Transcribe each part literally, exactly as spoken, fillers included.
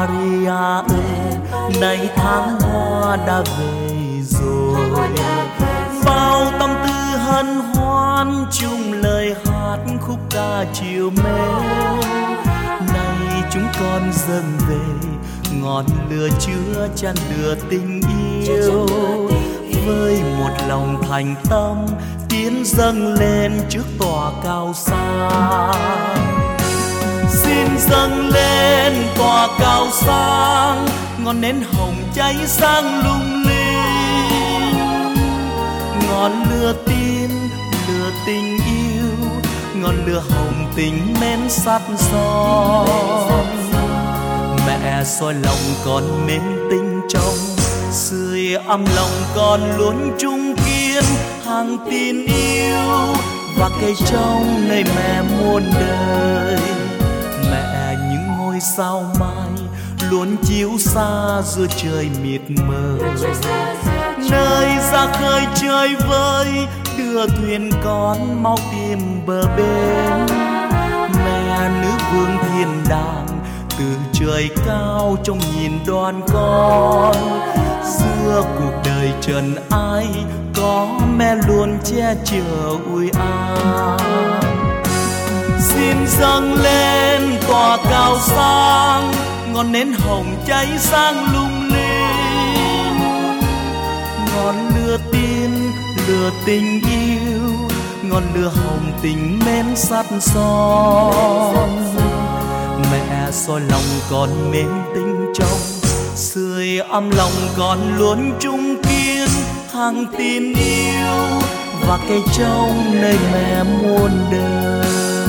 Maria ơi, nay tháng hoa đã về rồi, bao tâm tư hân hoan chung lời hát khúc ca chiều mến. Nay chúng con dâng về ngọn lửa chứa chan lửa tình yêu, với một lòng thành tâm tiến dâng lên trước tòa cao sang. Xin dâng lên tòa cao sang, ngọn nến hồng cháy sáng lung linh, ngọn lửa tin lửa tình yêu, ngọn lửa hồng tình mến sắt son. Mẹ soi lòng con mến tinh trong, sưởi ấm lòng con luôn chung kiên hàng tin yêu và cây trong nơi mẹ muôn đời. Mẹ những ngôi sao mai luôn chiếu xa giữa trời mịt mờ, nơi ra khơi chơi vơi đưa thuyền con mau tìm bờ bên. Mẹ nữ vương thiên đàng từ trời cao trông nhìn đoàn con, giữa cuộc đời trần ai có mẹ luôn che chở ủi an. Xin dâng lên tòa cao sang, ngọn nến hồng cháy sáng lung linh, ngọn lửa tin lửa tình yêu, ngọn lửa hồng tình mến sắt son. Mẹ soi lòng con mến tinh trong, sưởi ấm lòng con luôn chung kiên hàng tin yêu và cây trong nơi mẹ muôn đời.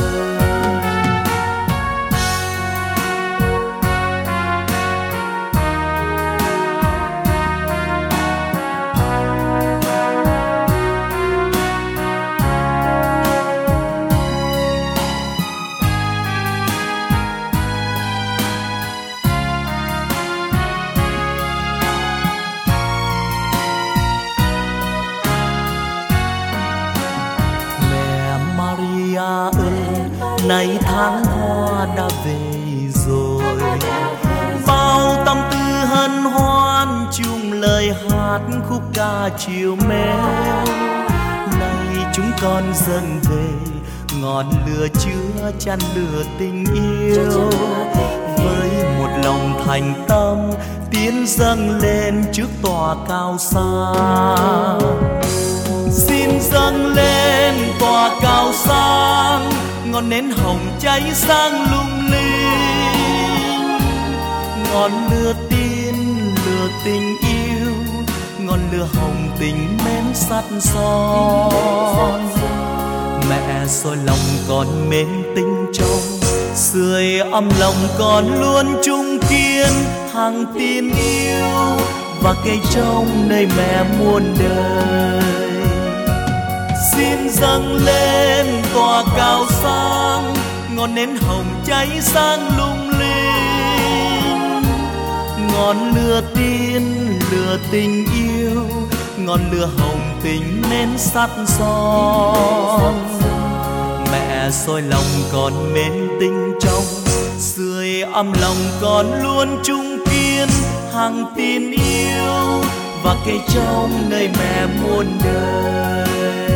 Nay tháng hoa đã về rồi, bao tâm tư hân hoan chung lời hát khúc ca chiều mến. Nay chúng con dâng về ngọn lửa chứa chan lửa tình yêu, với một lòng thành tâm tiến dâng lên trước tòa cao sang. Xin dâng lên tòa cao sang, ngọn nến hồng cháy sáng lung linh, ngọn lửa tin lửa tình yêu, ngọn lửa hồng tình mến sắt son. Mẹ soi lòng con mến tinh trong, sưởi ấm lòng con luôn chung kiên hàng tin yêu và cây trong nơi mẹ muôn đời. Xin dâng lên tòa cao sang, ngọn nến hồng cháy sáng lung linh, ngọn lửa tin lửa tình yêu, ngọn lửa hồng tình mến sắt son. Mẹ soi lòng con mến tinh trong, sưởi ấm lòng con luôn chung kiên hàng tin yêu và cây trong nơi mẹ muôn đời.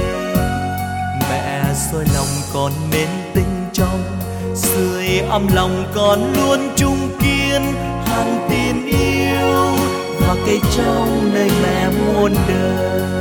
Mẹ soi lòng con mến tinh trong, sưởi ấm lòng con luôn chung kiên hàng tin yêu và cây trong nơi mẹ muôn đời.